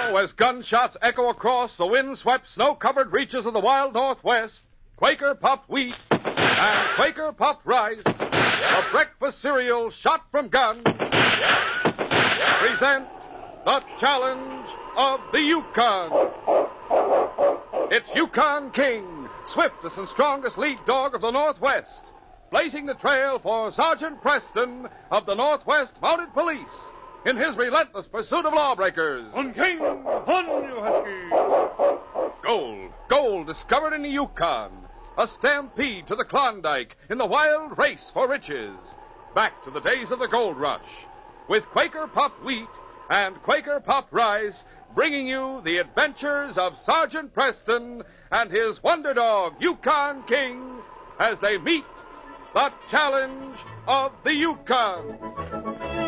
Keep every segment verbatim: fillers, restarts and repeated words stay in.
Now, as gunshots echo across the wind-swept, snow-covered reaches of the wild Northwest, Quaker Puffed Wheat and Quaker Puffed Rice, the breakfast cereal shot from guns, present the challenge of the Yukon. It's Yukon King, swiftest and strongest lead dog of the Northwest, blazing the trail for Sergeant Preston of the Northwest Mounted Police in his relentless pursuit of lawbreakers. On King, on you husky. Gold, gold discovered in the Yukon. A stampede to the Klondike in the wild race for riches. Back to the days of the gold rush. With Quaker Puffed Wheat and Quaker Puffed Rice, bringing you the adventures of Sergeant Preston and his wonder dog, Yukon King, as they meet the challenge of the Yukon.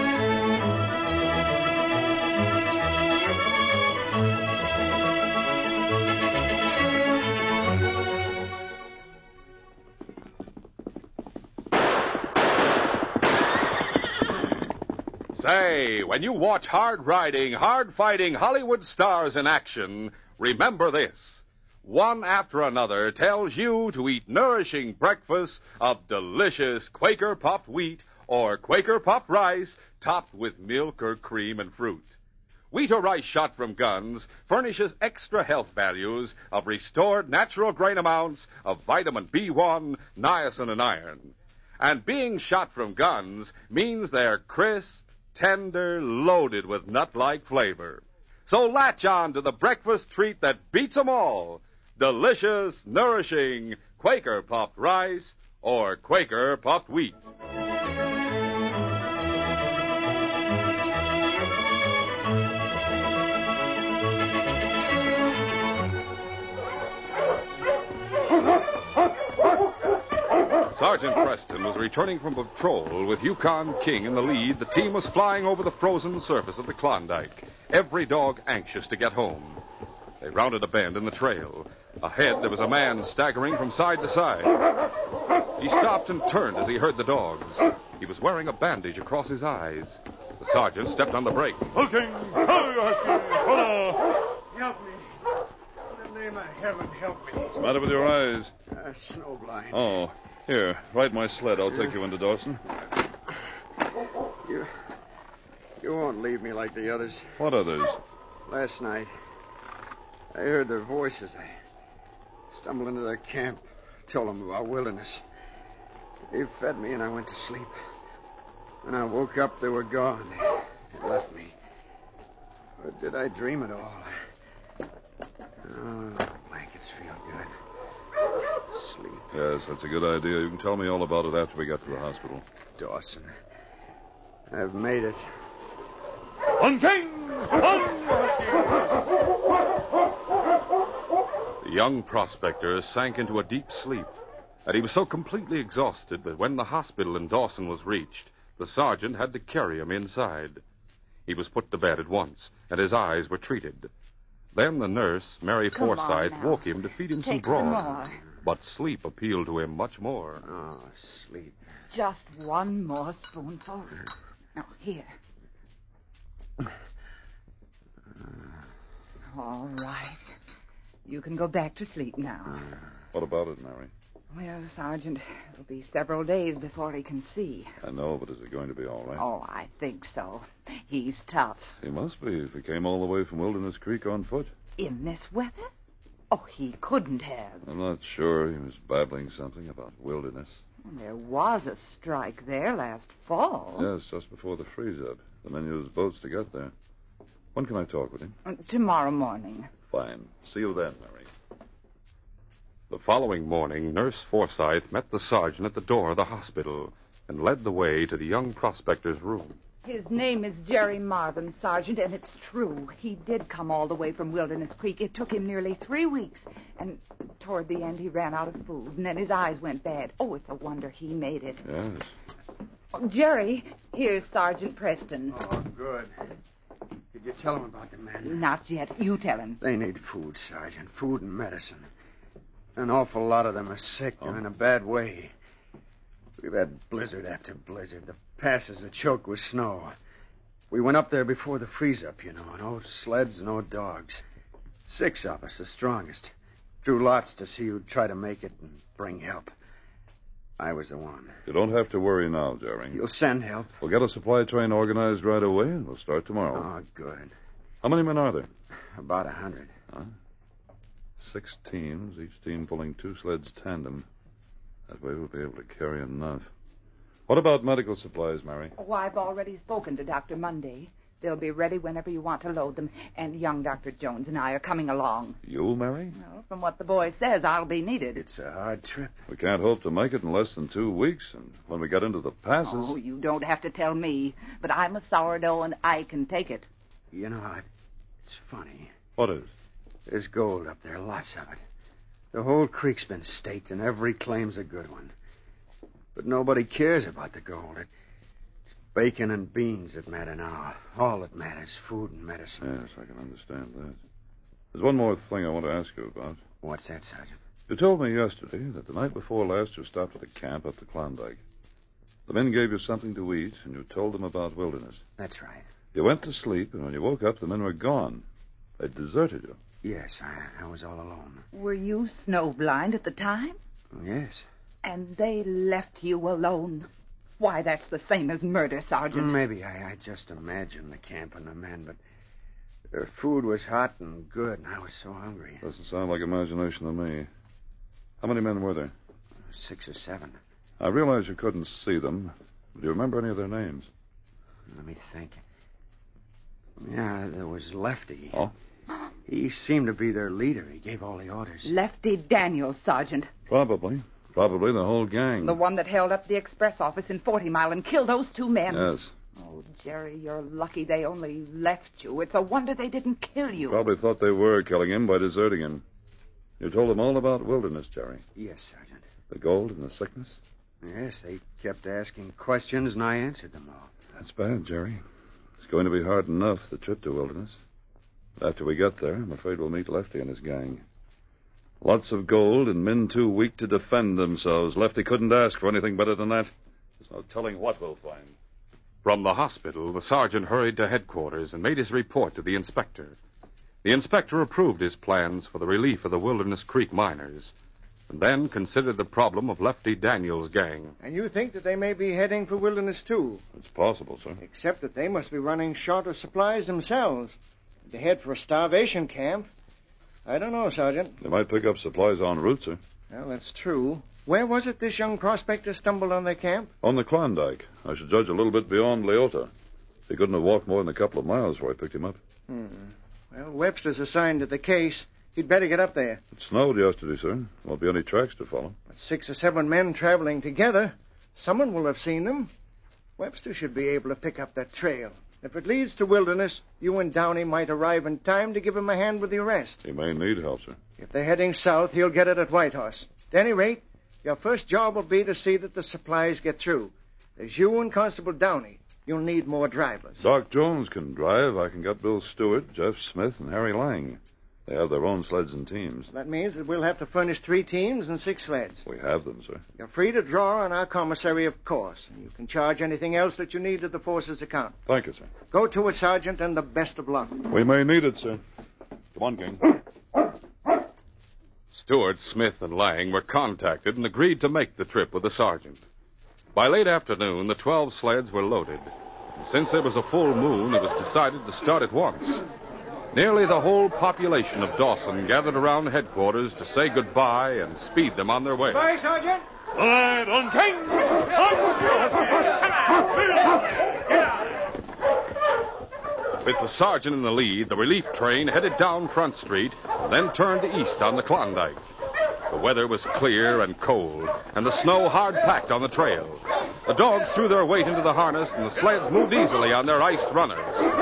Say, when you watch hard-riding, hard-fighting Hollywood stars in action, remember this. One after another tells you to eat nourishing breakfasts of delicious Quaker Puffed Wheat or Quaker Puffed Rice topped with milk or cream and fruit. Wheat or rice shot from guns furnishes extra health values of restored natural grain amounts of vitamin B one, niacin, and iron. And being shot from guns means they're crisp, tender, loaded with nut-like flavor. So latch on to the breakfast treat that beats 'em all. Delicious, nourishing Quaker Puffed Rice or Quaker Puffed Wheat. Sergeant Preston was returning from patrol with Yukon King in the lead. The team was flying over the frozen surface of the Klondike, every dog anxious to get home. They rounded a bend in the trail. Ahead, there was a man staggering from side to side. He stopped and turned as he heard the dogs. He was wearing a bandage across his eyes. The sergeant stepped on the brake. Hulking! Ho, you husky! Hola! Help me. In the name of heaven, help me. What's the matter with your eyes? Uh, snowblind. Oh, here, ride my sled. I'll take you into Dawson. You, you won't leave me like the others. What others? Last night, I heard their voices. I stumbled into their camp, told them about Wilderness. They fed me and I went to sleep. When I woke up, they were gone. They, they left me. But did I dream it all? Oh, the blankets feel good. Sleep. Yes, that's a good idea. You can tell me all about it after we get to the hospital. Dawson. I've made it. On King! On The young prospector sank into a deep sleep, and he was so completely exhausted that when the hospital in Dawson was reached, the sergeant had to carry him inside. He was put to bed at once, and his eyes were treated. Then the nurse, Mary Come Forsyth, on now. woke him to feed him some Take some broth. more. But sleep appealed to him much more. Oh, sleep. Just one more spoonful. Now, here. All right. You can go back to sleep now. What about it, Mary? Well, Sergeant, it'll be several days before he can see. I know, but is it going to be all right? Oh, I think so. He's tough. He must be if he came all the way from Wilderness Creek on foot. In this weather? Oh, he couldn't have. I'm not sure. He was babbling something about Wilderness. There was a strike there last fall. Yes, just before the freeze-up. The men used boats to get there. When can I talk with him? Uh, Tomorrow morning. Fine. See you then, Mary. The following morning, Nurse Forsyth met the sergeant at the door of the hospital and led the way to the young prospector's room. His name is Jerry Marvin, Sergeant, and it's true. He did come all the way from Wilderness Creek. It took him nearly three weeks, and toward the end he ran out of food, and then his eyes went bad. Oh, it's a wonder he made it. Yes. Oh, Jerry, here's Sergeant Preston. Oh, good. Did you tell him about the men? Not yet. You tell him. They need food, Sergeant. Food and medicine. An awful lot of them are sick Oh. and in a bad way. We've had blizzard after blizzard. The passes are choked with snow. We went up there before the freeze-up, you know. No sleds, no dogs. Six of us, the strongest. Drew lots to see who'd try to make it and bring help. I was the one. You don't have to worry now, Jerry. You'll send help? We'll get a supply train organized right away, and we'll start tomorrow. Oh, good. How many men are there? About a hundred. Huh? Six teams, each team pulling two sleds tandem. That way we'll be able to carry enough. What about medical supplies, Mary? Oh, I've already spoken to Doctor Monday. They'll be ready whenever you want to load them. And young Doctor Jones and I are coming along. You, Mary? Well, from what the boy says, I'll be needed. It's a hard trip. We can't hope to make it in less than two weeks. And when we get into the passes... Oh, you don't have to tell me. But I'm a sourdough and I can take it. You know, it's funny. What is? There's gold up there, lots of it. The whole creek's been staked and every claim's a good one. But nobody cares about the gold. It, it's bacon and beans that matter now. All that matters, food and medicine. Yes, I can understand that. There's one more thing I want to ask you about. What's that, Sergeant? You told me yesterday that the night before last you stopped at a camp up the Klondike. The men gave you something to eat, and you told them about Wilderness. That's right. You went to sleep, and when you woke up, the men were gone. They deserted you. Yes, I, I was all alone. Were you snowblind at the time? Yes. And they left you alone? Why, that's the same as murder, Sergeant. Maybe I, I just imagined the camp and the men, but their food was hot and good, and I was so hungry. Doesn't sound like imagination to me. How many men were there? Six or seven. I realize you couldn't see them. Do you remember any of their names? Let me think. Yeah, there was Lefty. Oh? He seemed to be their leader. He gave all the orders. Lefty Daniels, Sergeant. Probably. Probably the whole gang. The one that held up the express office in Forty Mile and killed those two men. Yes. Oh, Jerry, you're lucky they only left you. It's a wonder they didn't kill you. Probably thought they were killing him by deserting him. You told them all about Wilderness, Jerry. Yes, Sergeant. The gold and the sickness? Yes, they kept asking questions, and I answered them all. That's bad, Jerry. It's going to be hard enough, the trip to Wilderness. But after we get there, I'm afraid we'll meet Lefty and his gang. Lots of gold and men too weak to defend themselves. Lefty couldn't ask for anything better than that. There's no telling what we'll find. From the hospital, the sergeant hurried to headquarters and made his report to the inspector. The inspector approved his plans for the relief of the Wilderness Creek miners, and then considered the problem of Lefty Daniels' gang. And you think that they may be heading for Wilderness, too? It's possible, sir. Except that they must be running short of supplies themselves. They head for a starvation camp. I don't know, Sergeant. They might pick up supplies en route, sir. Well, that's true. Where was it this young prospector stumbled on their camp? On the Klondike. I should judge a little bit beyond Leota. He couldn't have walked more than a couple of miles before I picked him up. Hmm. Well, Webster's assigned to the case. He'd better get up there. It snowed yesterday, sir. Won't be any tracks to follow. With six or seven men traveling together, someone will have seen them. Webster should be able to pick up that trail. If it leads to Wilderness, you and Downey might arrive in time to give him a hand with the arrest. He may need help, sir. If they're heading south, he'll get it at Whitehorse. At any rate, your first job will be to see that the supplies get through. There's you and Constable Downey. You'll need more drivers. Doc Jones can drive. I can get Bill Stewart, Jeff Smith, and Harry Lang. They have their own sleds and teams. That means that we'll have to furnish three teams and six sleds. We have them, sir. You're free to draw on our commissary, of course. And you can charge anything else that you need to the force's account. Thank you, sir. Go to it, Sergeant, and the best of luck. We may need it, sir. Come on, King. Stewart, Smith, and Lang were contacted and agreed to make the trip with the sergeant. By late afternoon, the twelve sleds were loaded. And since there was a full moon, it was decided to start at once. Nearly the whole population of Dawson gathered around headquarters to say goodbye and speed them on their way. Bye, Sergeant. Lad on King! With the sergeant in the lead, the relief train headed down Front Street, then turned east on the Klondike. The weather was clear and cold, and the snow hard-packed on the trail. The dogs threw their weight into the harness, and the sleds moved easily on their iced runners.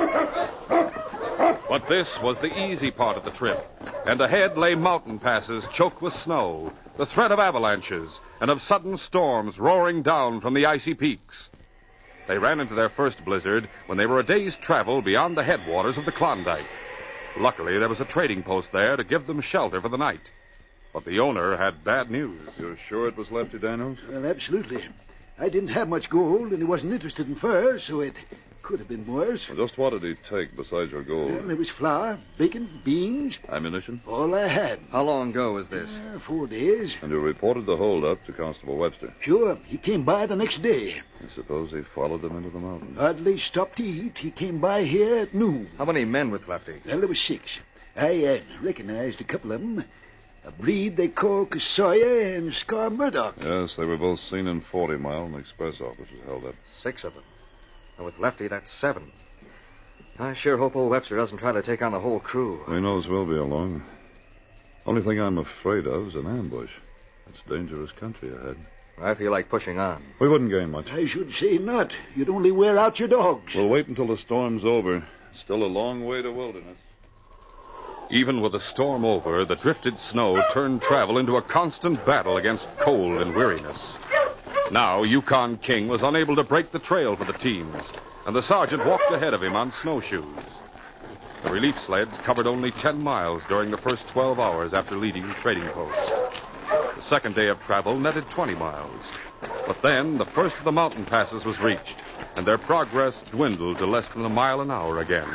But this was the easy part of the trip, and ahead lay mountain passes choked with snow, the threat of avalanches, and of sudden storms roaring down from the icy peaks. They ran into their first blizzard when they were a day's travel beyond the headwaters of the Klondike. Luckily, there was a trading post there to give them shelter for the night. But the owner had bad news. You're sure it was Lefty Daniels? Well, absolutely. I didn't have much gold, and he wasn't interested in furs, so it Could have been worse. Well, just what did he take besides your gold? Well, there was flour, bacon, beans, Ammunition? all I had. How long ago was this? Uh, four days. And you reported the holdup to Constable Webster. Sure, he came by the next day. I suppose he followed them into the mountains. Hardly stopped to eat. He came by here at noon. How many men with Lefty? Well, there was six. I uh, recognized a couple of them. A breed they call Casoya and Scar Murdoch. Yes, they were both seen in Forty Mile when the express office was held up. Six of them. And with Lefty, that's seven. I sure hope old Webster doesn't try to take on the whole crew. He knows we'll be along. Only thing I'm afraid of is an ambush. It's dangerous country ahead. I feel like pushing on. We wouldn't gain much. I should say not. You'd only wear out your dogs. We'll wait until the storm's over. Still a long way to wilderness. Even with the storm over, the drifted snow turned travel into a constant battle against cold and weariness. Now, Yukon King was unable to break the trail for the teams, and the sergeant walked ahead of him on snowshoes. The relief sleds covered only ten miles during the first twelve hours after leaving the trading post. The second day of travel netted twenty miles. But then the first of the mountain passes was reached, and their progress dwindled to less than a mile an hour again.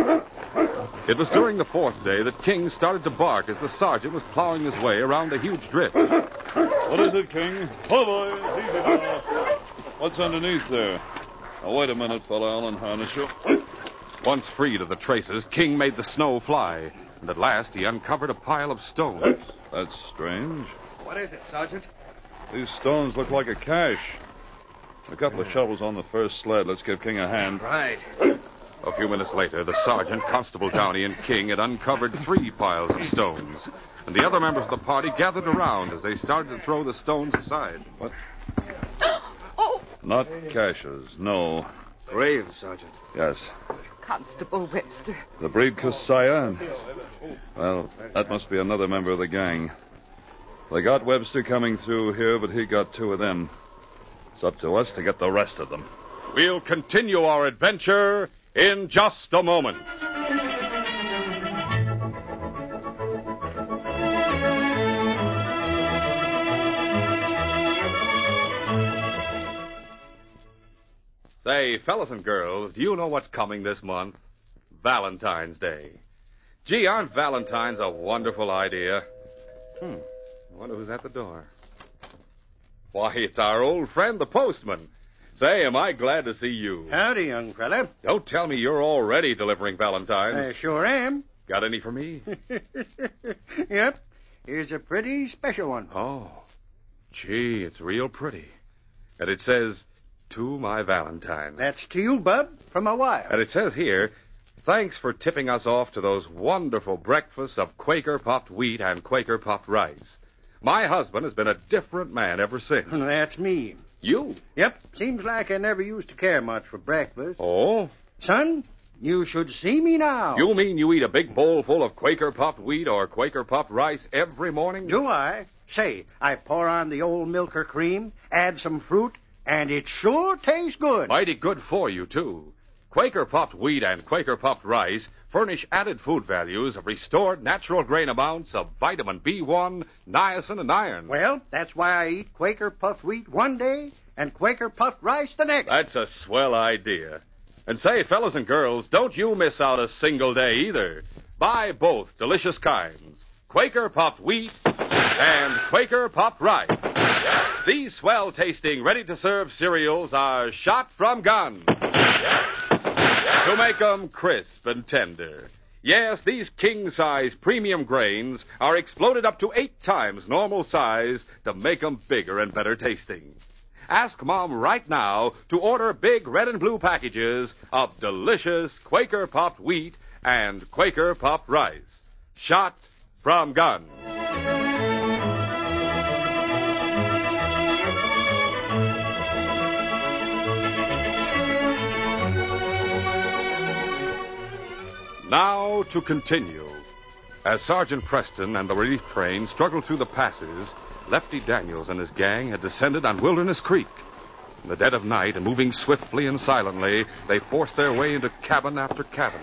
It was during the fourth day that King started to bark as the sergeant was plowing his way around a huge drift. What is it, King? Oh, boy. Easy now. What's underneath there? Now, wait a minute, fella. I'll unharness you. Once freed of the traces, King made the snow fly, and at last he uncovered a pile of stones. That's strange. What is it, Sergeant? These stones look like a cache. A couple of shovels on the first sled. Let's give King a hand. Right. A few minutes later, the sergeant, Constable Downey, and King had uncovered three piles of stones, and the other members of the party gathered around as they started to throw the stones aside. What? Oh, Not caches, no. Graves, Sergeant. Yes. Constable Webster. The breed Casoya. And, well, that must be another member of the gang. They got Webster coming through here, but he got two of them. It's up to us to get the rest of them. We'll continue our adventure in just a moment. Say, fellas and girls, do you know what's coming this month? Valentine's Day. Gee, aren't Valentines a wonderful idea? Hmm. I wonder who's at the door. Why, it's our old friend, the postman. Say, am I glad to see you. Howdy, young fella. Don't tell me you're already delivering Valentines. I sure am. Got any for me? Yep. Here's a pretty special one. Oh, gee, it's real pretty. And it says, to my Valentine. That's to you, Bub, from my wife. And it says here, thanks for tipping us off to those wonderful breakfasts of Quaker puffed wheat and Quaker puffed rice. My husband has been a different man ever since. That's me. You? Yep. Seems like I never used to care much for breakfast. Oh? Son, you should see me now. You mean you eat a big bowl full of Quaker puffed wheat or Quaker puffed rice every morning? Do I? Say, I pour on the old milk or cream, add some fruit, and it sure tastes good. Mighty good for you, too. Quaker puffed wheat and Quaker puffed rice furnish added food values of restored natural grain amounts of vitamin B one, niacin, and iron. Well, that's why I eat Quaker puffed wheat one day and Quaker puffed rice the next. That's a swell idea. And say, fellas and girls, don't you miss out a single day either. Buy both delicious kinds, Quaker puffed wheat and Quaker puffed rice. These swell-tasting, ready-to-serve cereals are shot from guns to make 'em crisp and tender. Yes, these king-size premium grains are exploded up to eight times normal size to make 'em bigger and better tasting. Ask Mom right now to order big red and blue packages of delicious Quaker puffed wheat and Quaker puffed rice. Shot from guns. Now to continue. As Sergeant Preston and the relief train struggled through the passes, Lefty Daniels and his gang had descended on Wilderness Creek. In the dead of night, and moving swiftly and silently, they forced their way into cabin after cabin.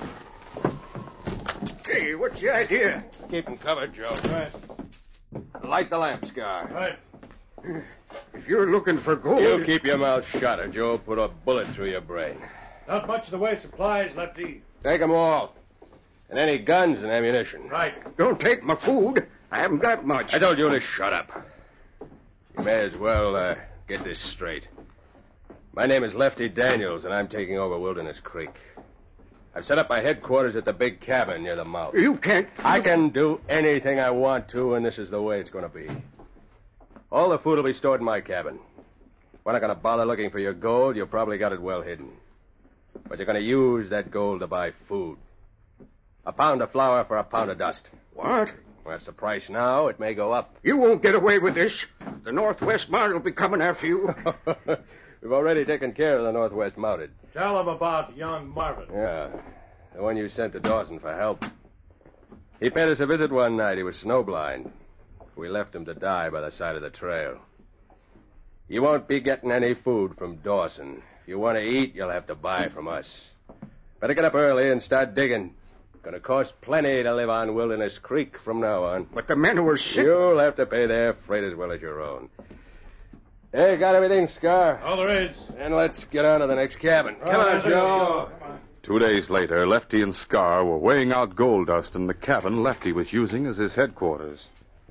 Hey, what's the idea? Keep 'em covered, Joe. Right. Light the lamp, Scar. Right. If you're looking for gold... You keep your mouth shut, or Joe put a bullet through your brain. Not much in the way of supplies, Lefty. Take 'em all. And any guns and ammunition. Right. Don't take my food. I haven't got much. I told you to shut up. You may as well uh, get this straight. My name is Lefty Daniels, and I'm taking over Wilderness Creek. I've set up my headquarters at the big cabin near the mouth. You can't... I can do anything I want to, and this is the way it's going to be. All the food will be stored in my cabin. We're not going to bother looking for your gold. You've probably got it well hidden. But you're going to use that gold to buy food. A pound of flour for a pound of dust. What? Well, that's the price now. It may go up. You won't get away with this. The Northwest Mounted will be coming after you. We've already taken care of the Northwest Mounted. Tell them about young Marvin. Yeah, the one you sent to Dawson for help. He paid us a visit one night. He was snowblind. We left him to die by the side of the trail. You won't be getting any food from Dawson. If you want to eat, you'll have to buy from us. Better get up early and start digging. Gonna cost plenty to live on Wilderness Creek from now on. But the men who were sick... You'll have to pay their freight as well as your own. Hey, got everything, Scar? All there is. And let's get on to the next cabin. Come on, Joe. Come on. Two days later, Lefty and Scar were weighing out gold dust in the cabin Lefty was using as his headquarters.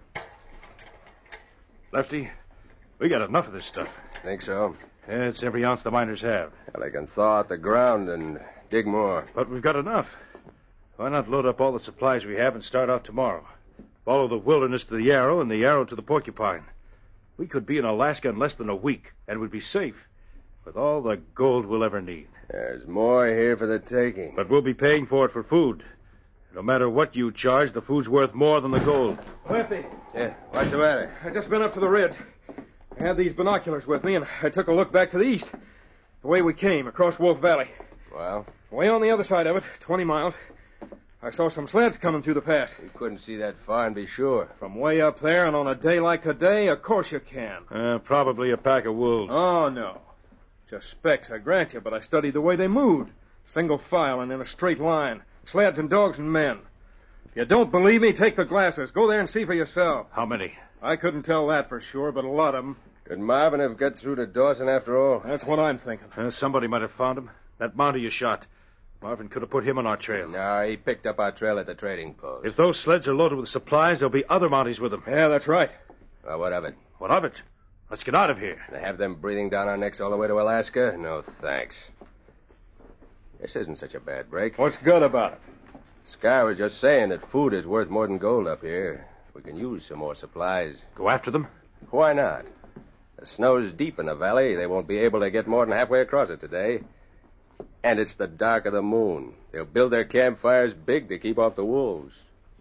Lefty, we got enough of this stuff. Think so? Yeah, it's every ounce the miners have. Well, they can thaw out the ground and dig more. But we've got enough. Why not load up all the supplies we have and start out tomorrow? Follow the Wilderness to the Yarrow and the Yarrow to the Porcupine. We could be in Alaska in less than a week, and we'd be safe, with all the gold we'll ever need. There's more here for the taking. But we'll be paying for it for food. No matter what you charge, the food's worth more than the gold. Lefty, Yeah, what's the matter? I just been up to the ridge. I had these binoculars with me, and I took a look back to the east. The way we came, across Wolf Valley. Well, Way on the other side of it, twenty miles, I saw some sleds coming through the pass. you couldn't see that far and be sure. From way up there, and on a day like today, of course you can. Uh, probably a pack of wolves. Oh, no. Just specks, I grant you, but I studied the way they moved. Single file and in a straight line. Sleds and dogs and men. If you don't believe me, take the glasses. Go there and see for yourself. How many? I couldn't tell that for sure, but a lot of them. Could Marvin have got through to Dawson after all? That's what I'm thinking. Uh, somebody might have found him. That Mountie you shot. Marvin could have put him on our trail. No, he picked up our trail at the trading post. If those sleds are loaded with supplies, there'll be other Mounties with them. Yeah, that's right. Well, what of it? What of it? Let's get out of here. To have them breathing down our necks all the way to Alaska? No, thanks. This isn't such a bad break. What's good about it? Scar was just saying that food is worth more than gold up here. We can use some more supplies. Go after them? Why not? The snow's deep in the valley. They won't be able to get more than halfway across it today. And it's the dark of the moon. They'll build their campfires big to keep off the wolves.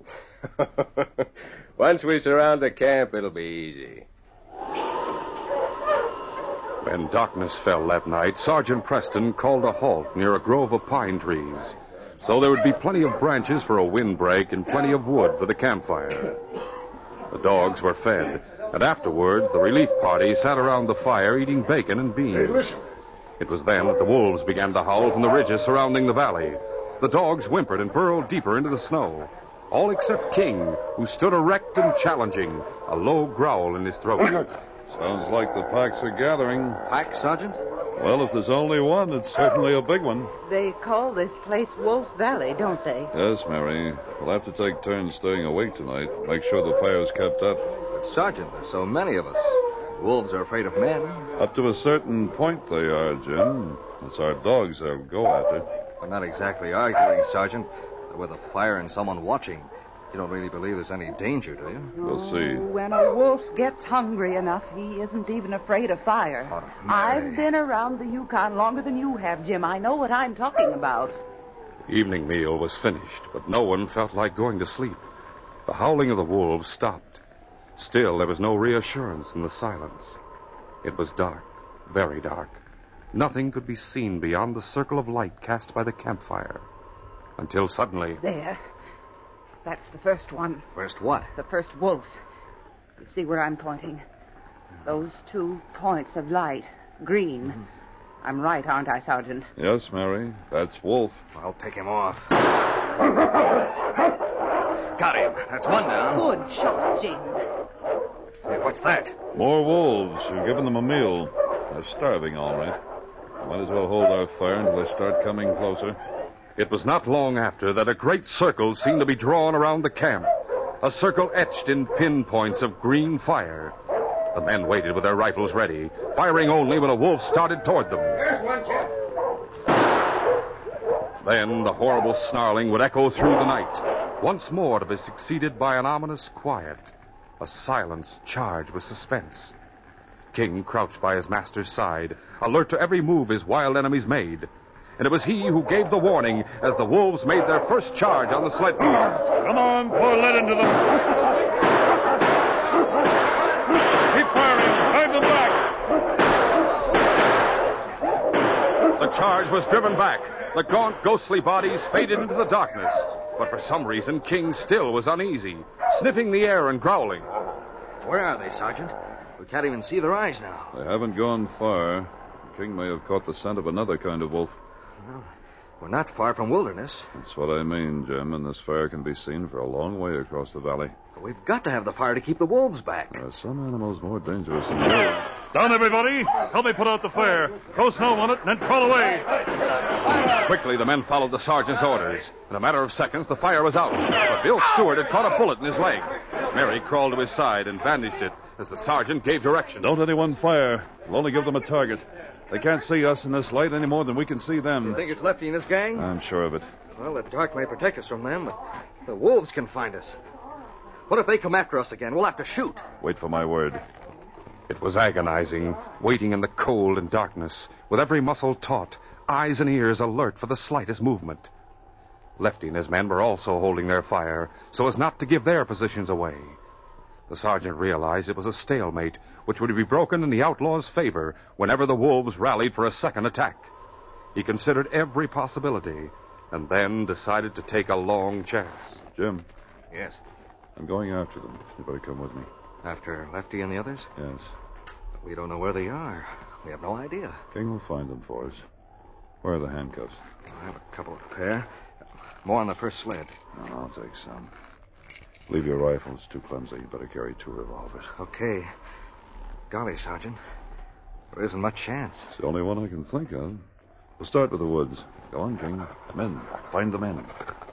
Once we surround the camp, it'll be easy. When darkness fell that night, Sergeant Preston called a halt near a grove of pine trees, so there would be plenty of branches for a windbreak and plenty of wood for the campfire. The dogs were fed, and afterwards the relief party sat around the fire eating bacon and beans. Hey, listen. It was then that the wolves began to howl from the ridges surrounding the valley. The dogs whimpered and burrowed deeper into the snow, all except King, who stood erect and challenging, a low growl in his throat. Sounds like the packs are gathering. Pack, Sergeant? Well, if there's only one, it's certainly a big one. They call this place Wolf Valley, don't they? Yes, Mary. We'll have to take turns staying awake tonight. Make sure the fire's kept up. But, Sergeant, there's so many of us. Wolves are afraid of men. Up to a certain point they are, Jim. It's our dogs they'll go after. I'm not exactly arguing, Sergeant. With a fire and someone watching, you don't really believe there's any danger, do you? We'll see. When a wolf gets hungry enough, he isn't even afraid of fire. Oh, Mary. I've been around the Yukon longer than you have, Jim. I know what I'm talking about. The evening meal was finished, but no one felt like going to sleep. The howling of the wolves stopped. Still, there was no reassurance in the silence. It was dark, very dark. Nothing could be seen beyond the circle of light cast by the campfire. Until suddenly... There. That's the first one. First what? The first wolf. You see where I'm pointing? Those two points of light. Green. Mm-hmm. I'm right, aren't I, Sergeant? Yes, Mary. That's Wolf. I'll pick him off. Got him. That's one down. Good shot, Jim. Hey, what's that? More wolves. You're giving them a meal. They're starving, all right. Might as well hold our fire until they start coming closer. It was not long after that a great circle seemed to be drawn around the camp, a circle etched in pinpoints of green fire. The men waited with their rifles ready, firing only when a wolf started toward them. There's one, Jeff. Then the horrible snarling would echo through the night, once more to be succeeded by an ominous quiet, a silence charged with suspense. King crouched by his master's side, alert to every move his wild enemies made. And it was he who gave the warning as the wolves made their first charge on the sled dogs. Come on, pour lead into them. Keep firing. Drive them back. The charge was driven back. The gaunt, ghostly bodies faded into the darkness. But for some reason, King still was uneasy, sniffing the air and growling. Where are they, Sergeant? We can't even see their eyes now. They haven't gone far. King may have caught the scent of another kind of wolf. Well, we're not far from Wilderness. That's what I mean, Jim, and this fire can be seen for a long way across the valley. But we've got to have the fire to keep the wolves back. There are some animals more dangerous than wolves. Down, everybody. Help me put out the fire. Throw snow on it and then crawl away. Quickly, the men followed the sergeant's orders. In a matter of seconds, the fire was out. But Bill Stewart had caught a bullet in his leg. Mary crawled to his side and bandaged it as the sergeant gave direction. Don't anyone fire. We'll only give them a target. They can't see us in this light any more than we can see them. You think it's Lefty and his gang? I'm sure of it. Well, the dark may protect us from them, but the wolves can find us. What if they come after us again? We'll have to shoot. Wait for my word. It was agonizing, waiting in the cold and darkness, with every muscle taut, eyes and ears alert for the slightest movement. Lefty and his men were also holding their fire, so as not to give their positions away. The sergeant realized it was a stalemate, which would be broken in the outlaw's favor whenever the wolves rallied for a second attack. He considered every possibility, and then decided to take a long chance. Jim. Yes? I'm going after them. You better come with me. After Lefty and the others? Yes. But we don't know where they are. We have no idea. King will find them for us. Where are the handcuffs? I have a couple to pair. More on the first sled. No, I'll take some. Leave your rifles. Too clumsy. You better carry two revolvers. Okay. Golly, Sergeant. There isn't much chance. It's the only one I can think of. We'll start with the woods. Go on, King. Men. Find the men.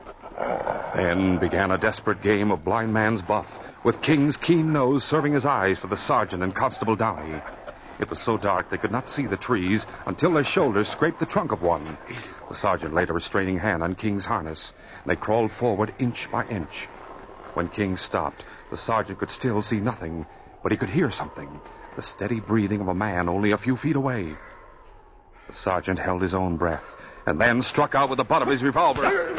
Then began a desperate game of blind man's buff, with King's keen nose serving as eyes for the sergeant and Constable Downey. It was so dark they could not see the trees until their shoulders scraped the trunk of one. The sergeant laid a restraining hand on King's harness, and they crawled forward inch by inch. When King stopped, the sergeant could still see nothing, but he could hear something, the steady breathing of a man only a few feet away. The sergeant held his own breath, and then struck out with the butt of his revolver.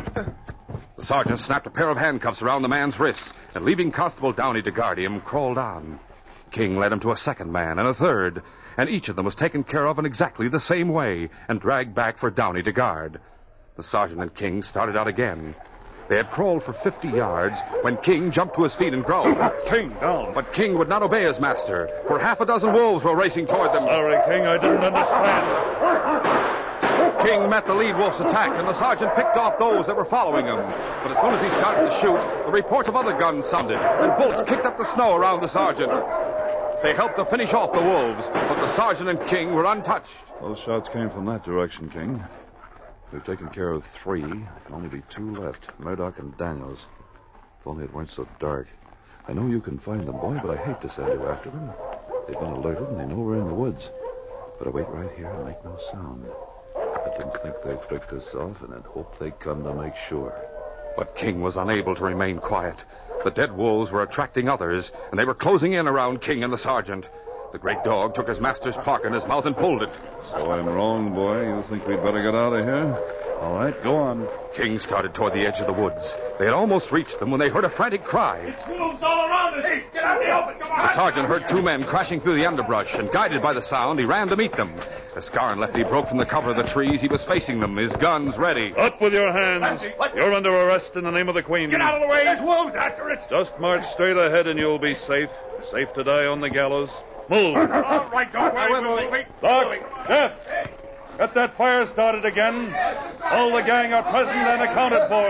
The sergeant snapped a pair of handcuffs around the man's wrists, and leaving Constable Downey to guard him, crawled on. King led him to a second man and a third, and each of them was taken care of in exactly the same way and dragged back for Downey to guard. The sergeant and King started out again. They had crawled for fifty yards when King jumped to his feet and growled. King, down. But King would not obey his master, for half a dozen wolves were racing toward them. Sorry, King, I didn't understand. King met the lead wolf's attack, and the sergeant picked off those that were following him. But as soon as he started to shoot, the reports of other guns sounded, and bullets kicked up the snow around the sergeant. They helped to finish off the wolves, but the sergeant and King were untouched. Those shots came from that direction, King. We've taken care of three. There can only be two left, Murdoch and Daniels. If only it weren't so dark. I know you can find them, boy, but I hate to send you after them. They've been alerted, and they know we're in the woods. Better wait right here and make no sound. I didn't think they'd picked us off, and I'd hope they'd come to make sure. But King was unable to remain quiet. The dead wolves were attracting others, and they were closing in around King and the sergeant. The great dog took his master's park in his mouth and pulled it. So I'm wrong, boy. You think we'd better get out of here? All right, go on. King started toward the edge of the woods. They had almost reached them when they heard a frantic cry. It's wolves all around us. Hey, get out in the open. Come on. The sergeant heard two men crashing through the underbrush, and guided by the sound, he ran to meet them. As Scar and Lefty broke from the cover of the trees, he was facing them, his guns ready. Up with your hands. You're under arrest in the name of the Queen. Get out of the way. There's wolves after us. Just march straight ahead and you'll be safe. Safe to die on the gallows. Move. All right, don't worry. We'll moving. Doc, Jeff, get that fire started again. All the gang are present and accounted for.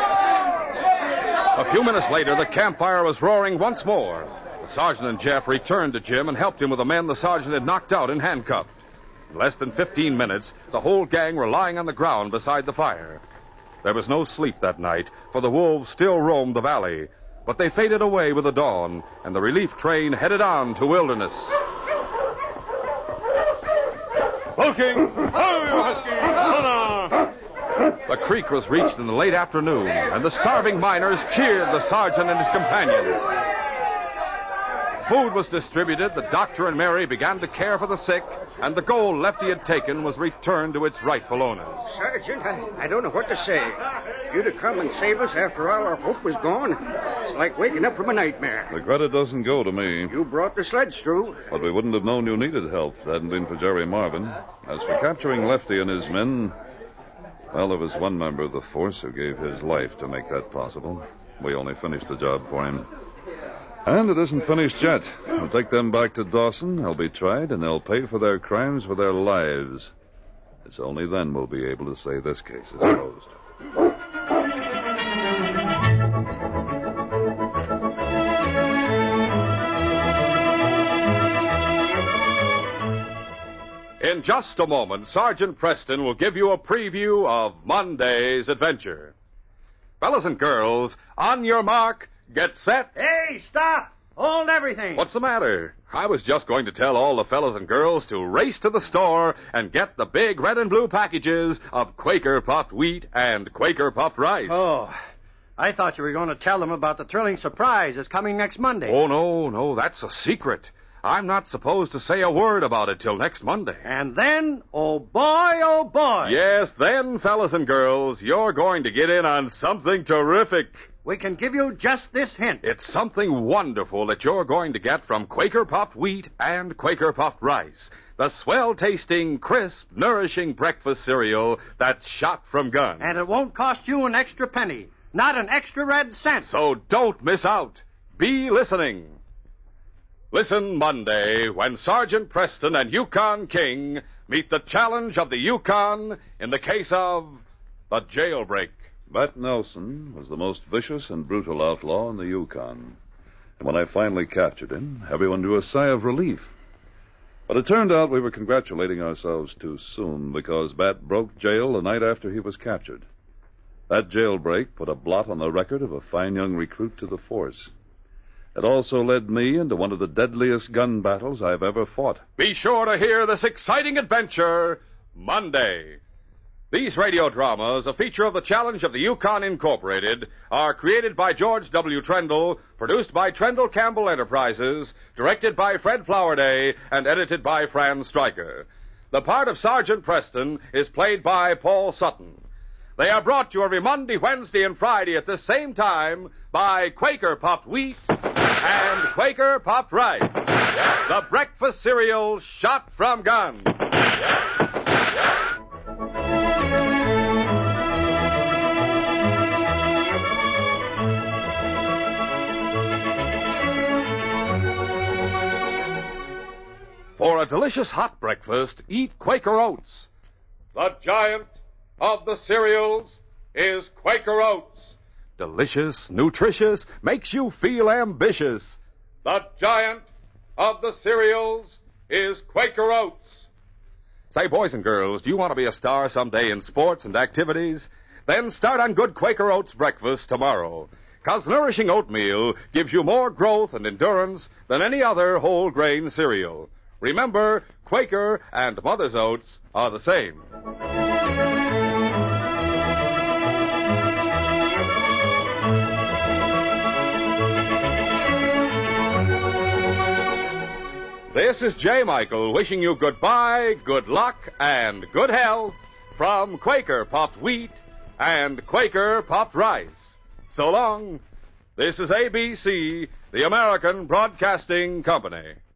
A few minutes later, the campfire was roaring once more. The sergeant and Jeff returned to Jim and helped him with the men the sergeant had knocked out and handcuffed. In less than fifteen minutes, the whole gang were lying on the ground beside the fire. There was no sleep that night, for the wolves still roamed the valley. But they faded away with the dawn, and the relief train headed on to Wilderness. Looking! Ho, you husky! Hola! The creek was reached in the late afternoon, and the starving miners cheered the sergeant and his companions. Food was distributed, the doctor and Mary began to care for the sick, and the gold Lefty had taken was returned to its rightful owner. Sergeant, I, I don't know what to say. You to come and save us after all our hope was gone. It's like waking up from a nightmare. The credit doesn't go to me. You brought the sledge through. But we wouldn't have known you needed help if it hadn't been for Jerry Marvin. As for capturing Lefty and his men, well, there was one member of the force who gave his life to make that possible. We only finished the job for him. And it isn't finished yet. We'll take them back to Dawson. They'll be tried, and they'll pay for their crimes with their lives. It's only then we'll be able to say this case is closed. In just a moment, Sergeant Preston will give you a preview of Monday's adventure. Fellas and girls, on your mark, get set. Hey, stop! Hold everything. What's the matter? I was just going to tell all the fellas and girls to race to the store and get the big red and blue packages of Quaker puffed wheat and Quaker puffed rice. Oh, I thought you were going to tell them about the thrilling surprise that's coming next Monday. Oh, no, no, that's a secret. I'm not supposed to say a word about it till next Monday. And then, oh boy, oh boy. Yes, then, fellas and girls, you're going to get in on something terrific. We can give you just this hint. It's something wonderful that you're going to get from Quaker puffed wheat and Quaker puffed rice. The swell-tasting, crisp, nourishing breakfast cereal that's shot from guns. And it won't cost you an extra penny. Not an extra red cent. So don't miss out. Be listening. Listen Monday when Sergeant Preston and Yukon King meet the challenge of the Yukon in the case of the jailbreak. Bat Nelson was the most vicious and brutal outlaw in the Yukon. And when I finally captured him, everyone drew a sigh of relief. But it turned out we were congratulating ourselves too soon because Bat broke jail the night after he was captured. That jailbreak put a blot on the record of a fine young recruit to the force. It also led me into one of the deadliest gun battles I've ever fought. Be sure to hear this exciting adventure Monday. These radio dramas, a feature of the Challenge of the Yukon Incorporated, are created by George W. Trendle, produced by Trendle Campbell Enterprises, directed by Fred Flowerday, and edited by Fran Stryker. The part of Sergeant Preston is played by Paul Sutton. They are brought to you every Monday, Wednesday, and Friday at this same time by Quaker Puffed Wheat and Quaker Puffed Rice, the breakfast cereal shot from guns. For a delicious hot breakfast, eat Quaker Oats. The giant of the cereals is Quaker Oats. Delicious, nutritious, makes you feel ambitious. The giant of the cereals is Quaker Oats. Say, boys and girls, do you want to be a star someday in sports and activities? Then start on good Quaker Oats breakfast tomorrow. 'Cause nourishing oatmeal gives you more growth and endurance than any other whole grain cereal. Remember, Quaker and Mother's Oats are the same. This is J. Michael wishing you goodbye, good luck, and good health from Quaker Puffed Wheat and Quaker Puffed Rice. So long. This is A B C, the American Broadcasting Company.